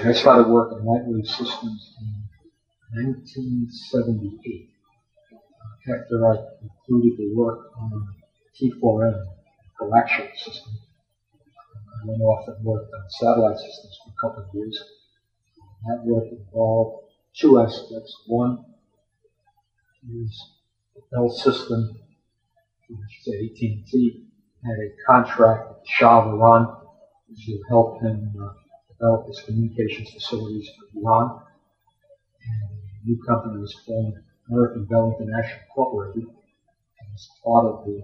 I started working on lightwave systems in 1978. After I concluded the work on T4M, coaxial system, I went off and worked on satellite systems for a couple of years. That work involved two aspects. One is the Bell system, which is AT&T, had a contract with Shah of Iran to help him develop his communications facilities for Iran. And a new company was formed, American Bell International Incorporated, and as part of the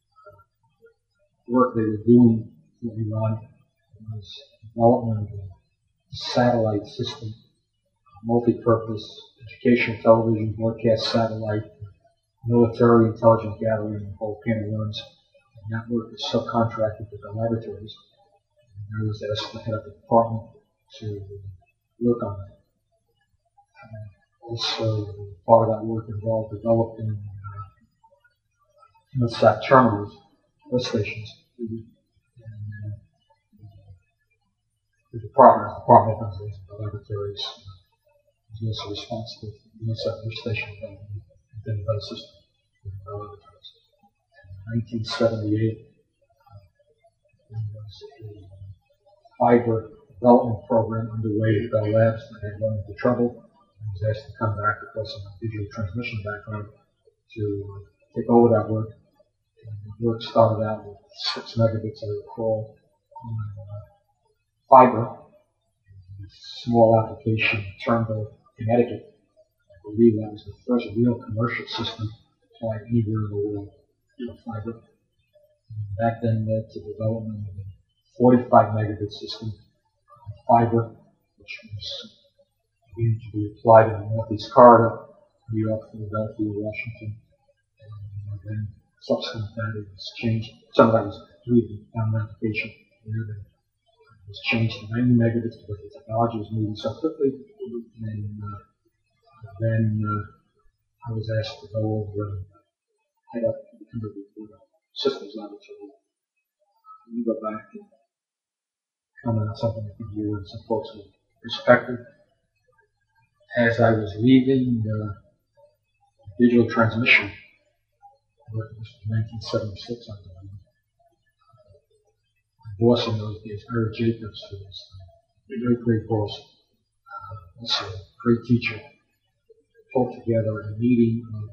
work they were doing for Iran was development of a satellite system, multi-purpose educational television, broadcast satellite, military intelligence gathering, and the whole can of worms. And that work is subcontracted to the laboratories. And I was asked to head up the department to work on that. Also, part of that work involved developing InnoSat terminals, earth stations. And the Department of Organization of the Laboratories is also responsible for the InnoSat earth station development within the Bell system in the laboratories. In 1978, there was a fiber development program underway at Bell Labs that had run into trouble. I was asked to come back because of my digital transmission background to take over that work. And the work started out with 6 megabits, I recall, on fiber, a small application in Turnbull, Connecticut. I believe that was the first real commercial system applied anywhere in the world for fiber. And that then led to development of a 45 megabit system of fiber, which was beginning to be applied in the Northeast Corridor, New York, Philadelphia, Washington, and then subsequent to that it was changed. Some of that was really down an application where it was changed to 90 megabits because the technology was moving so quickly. And then I was asked to go over and head up the Kimberly Systems Laboratory. We go back and comment on something that could give some folks with perspective. As I was leaving digital transmission, this was 1976, I believe, my boss in those days, Eric Jacobs, who was a great boss, also a great teacher, pulled together a meeting of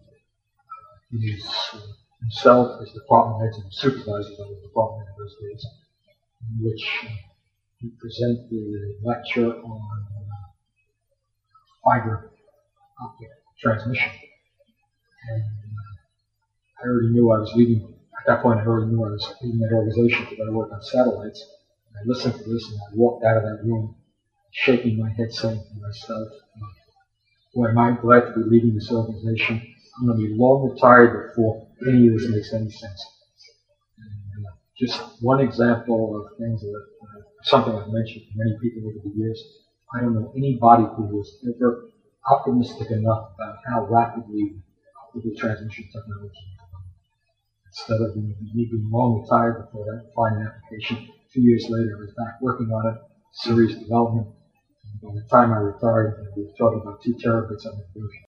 himself as department heads and supervisors of the department in those days, in which he presented a lecture on fiber optic transmission. And I already knew I was leaving, at that point I already knew I was leaving that organization because I worked on satellites. And I listened to this and I walked out of that room shaking my head saying to myself, boy, am I glad to be leaving this organization. I'm going to be long retired before any of this makes any sense. And just one example of things that, something I've mentioned to many people over the years. I don't know anybody who was ever optimistic enough about how rapidly optical transmission technology is going. Instead of me being long retired before that, finding an application, 2 years later I was back working on it, serious development. And by the time I retired, we were talking about 2 terabits on the version.